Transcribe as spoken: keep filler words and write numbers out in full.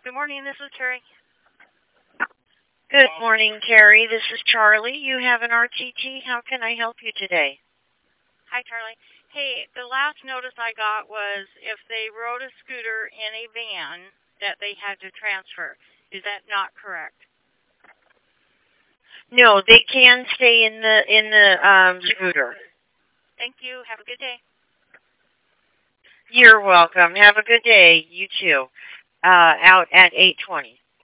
Good morning, this is Terry. Good morning, Terry. This is Charlie. You have an R T T. How can I help you today? Hi, Charlie. Hey, the last notice I got was if they rode a scooter in a van that they had to transfer. Is that not correct? No, they can stay in the in the um, scooter. Thank you. Have a good day. You're welcome. Have a good day. You too. Uh, out at eight twenty.